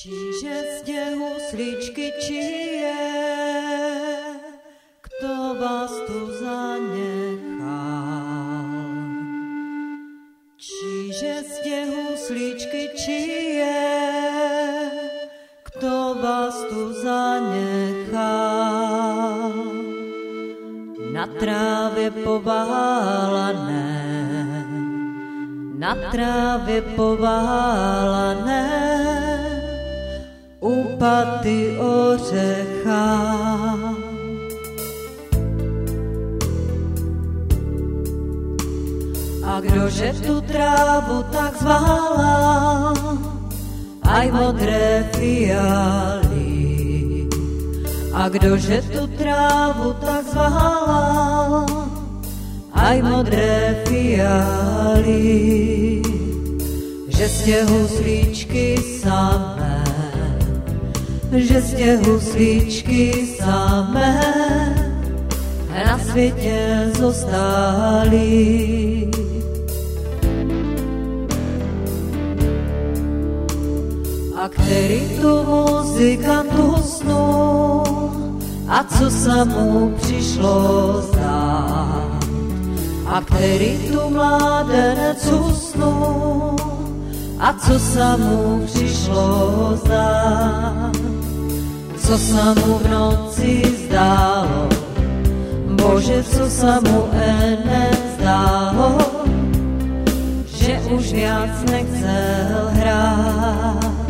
Čiže stěhu sličky čije, kto vás tu zanechal? Čiže stěhu sličky čije, kto vás tu zanechal? Na trávě poválané, na trávě poválané, u paty ořecha. A kdože tu trávu tak zvala, aj modré fialy. A kdože tu trávu tak zvala, aj modré fialy. Že ste huslíčky samé, že ste huslíčky samé na světě zostali. A který tu muzikantu usnul, a co se mu přišlo zdát? A který tu mládenec usnul, a co se mu přišlo zdát? Co se mu v noci zdálo, Bože, co se mu enem zdálo, že už viac nechcel hrát.